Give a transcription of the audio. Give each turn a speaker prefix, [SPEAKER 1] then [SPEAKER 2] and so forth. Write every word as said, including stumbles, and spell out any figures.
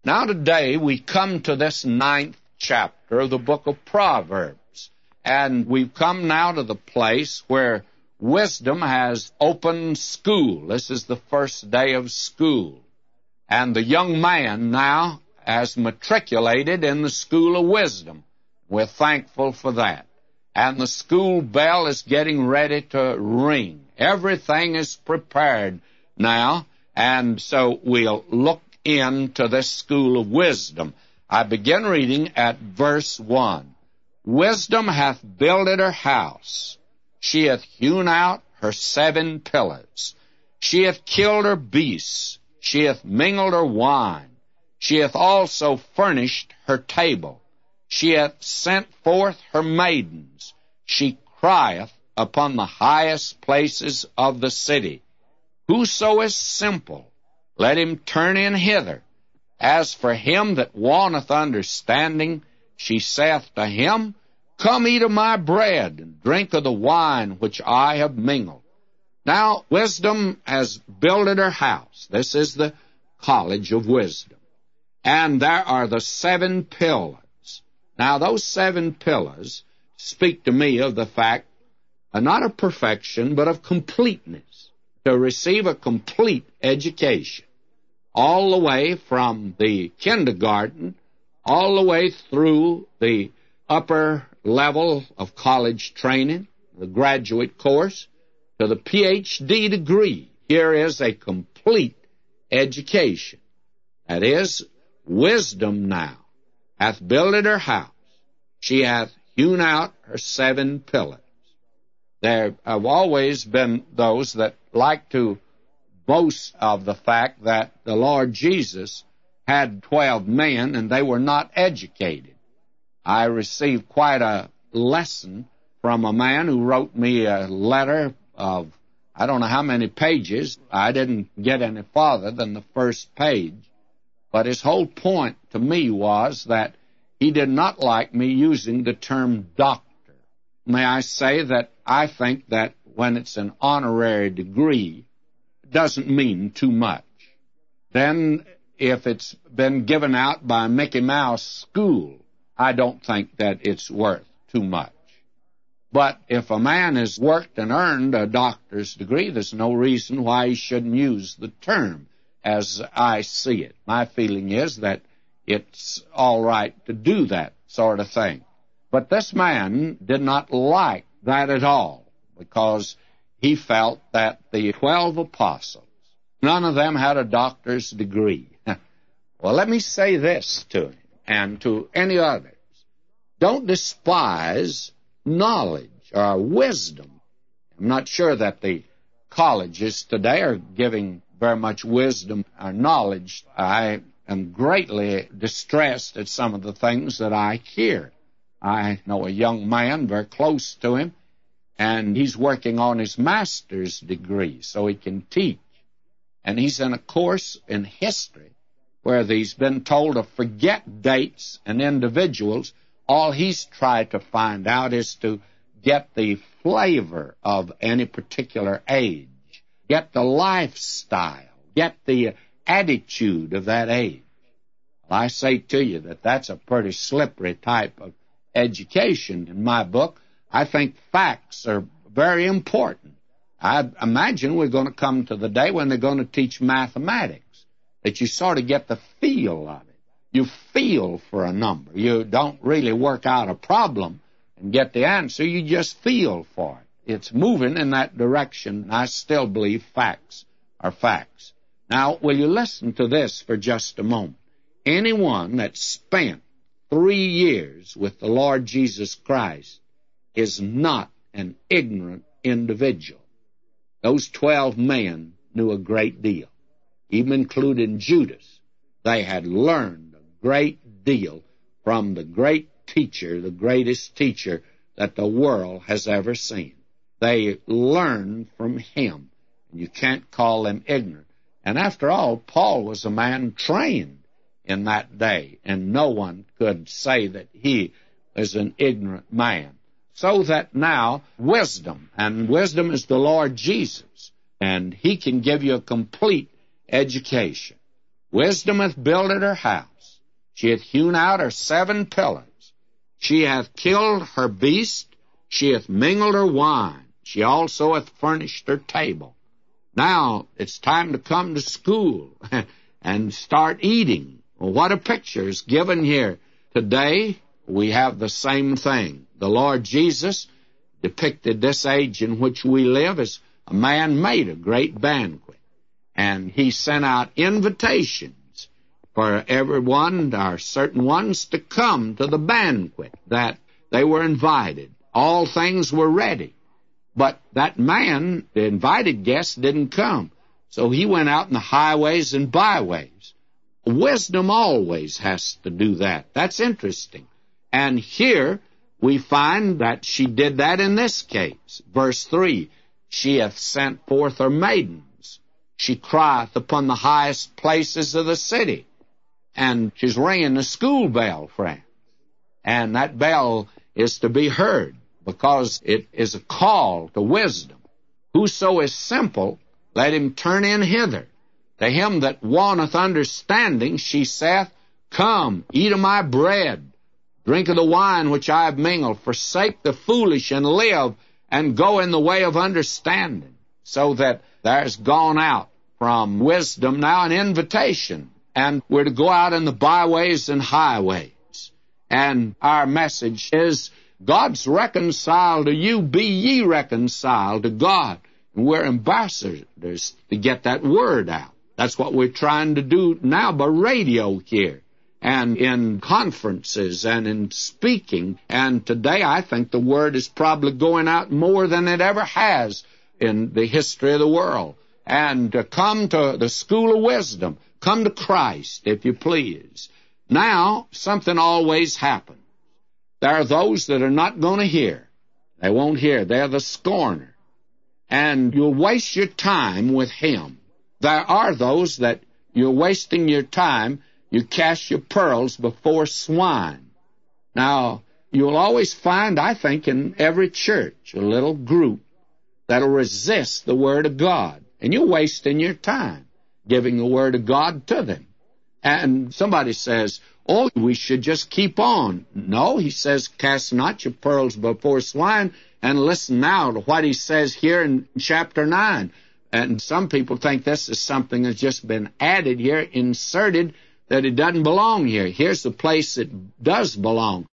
[SPEAKER 1] Now today we come to this ninth chapter of the book of Proverbs, and we've come now to the place where wisdom has opened school. This is the first day of school, and the young man now has matriculated in the school of wisdom. We're thankful for that. And the school bell is getting ready to ring. Everything is prepared now, and so we'll look into this school of wisdom. I begin reading at verse one. Wisdom hath builded her house. She hath hewn out her seven pillars. She hath killed her beasts. She hath mingled her wine. She hath also furnished her table. She hath sent forth her maidens. She crieth upon the highest places of the city. Whoso is simple, let him turn in hither. As for him that wanteth understanding, she saith to him, Come eat of my bread, and drink of the wine which I have mingled. Now, wisdom has builded her house. This is the college of wisdom. And there are the seven pillars. Now, those seven pillars speak to me of the fact, uh, not of perfection, but of completeness, to receive a complete education, all the way from the kindergarten, all the way through the upper level of college training, the graduate course, to the P H D degree. Here is a complete education. That is, wisdom now hath builded her house. She hath hewn out her seven pillars. There have always been those that like to boast of the fact that the Lord Jesus had twelve men and they were not educated. I received quite a lesson from a man who wrote me a letter of I don't know how many pages. I didn't get any farther than the first page. But his whole point to me was that he did not like me using the term doctor. May I say that I think that when it's an honorary degree, it doesn't mean too much. Then, if it's been given out by Mickey Mouse School, I don't think that it's worth too much. But if a man has worked and earned a doctor's degree, there's no reason why he shouldn't use the term as I see it. My feeling is that it's all right to do that sort of thing. But this man did not like that at all, because he felt that the twelve apostles, none of them had a doctor's degree. Well, let me say this to him and to any others. Don't despise knowledge or wisdom. I'm not sure that the colleges today are giving very much wisdom or knowledge. I am greatly distressed at some of the things that I hear. I know a young man very close to him, and he's working on his master's degree so he can teach. And he's in a course in history where he's been told to forget dates and individuals. All he's tried to find out is to get the flavor of any particular age, get the lifestyle, get the attitude of that age. Well, I say to you that that's a pretty slippery type of education in my book. I think facts are very important. I imagine we're going to come to the day when they're going to teach mathematics, that you sort of get the feel of it. You feel for a number. You don't really work out a problem and get the answer. You just feel for it. It's moving in that direction. I still believe facts are facts. Now, will you listen to this for just a moment? Anyone that spent three years with the Lord Jesus Christ is not an ignorant individual. Those twelve men knew a great deal, even including Judas. They had learned a great deal from the great teacher, the greatest teacher that the world has ever seen. They learned from him. You can't call them ignorant. And after all, Paul was a man trained in that day, and no one could say that he is an ignorant man. So that now, wisdom, and wisdom is the Lord Jesus, and he can give you a complete education. Wisdom hath builded her house. She hath hewn out her seven pillars. She hath killed her beast. She hath mingled her wine. She also hath furnished her table. Now it's time to come to school and start eating. Well, what a picture is given here. Today, we have the same thing. The Lord Jesus depicted this age in which we live as a man made a great banquet. And he sent out invitations for everyone, or certain ones, to come to the banquet, that they were invited. All things were ready. But that man, the invited guest, didn't come. So he went out in the highways and byways. Wisdom always has to do that. That's interesting. And here we find that she did that in this case. Verse three, she hath sent forth her maidens. She crieth upon the highest places of the city. And she's ringing the school bell, friend. And that bell is to be heard, because it is a call to wisdom. Whoso is simple, let him turn in hither. To him that wanteth understanding, she saith, Come, eat of my bread, drink of the wine which I have mingled, forsake the foolish, and live, and go in the way of understanding. So that there's gone out from wisdom now an invitation, and we're to go out in the byways and highways. And our message is, God's reconciled to you, be ye reconciled to God. And we're ambassadors to get that word out. That's what we're trying to do now by radio here, and in conferences, and in speaking. And today I think the word is probably going out more than it ever has in the history of the world. And to come to the school of wisdom, come to Christ, if you please. Now, something always happens. There are those that are not going to hear. They won't hear. They're the scorner. And you'll waste your time with him. There are those that you're wasting your time. You cast your pearls before swine. Now, you'll always find, I think, in every church, a little group that'll resist the Word of God. And you're wasting your time giving the Word of God to them. And somebody says, oh, we should just keep on. No, he says, cast not your pearls before swine. And listen now to what he says here in chapter nine. And some people think this is something that's just been added here, inserted, that it doesn't belong here. Here's the place it does belong.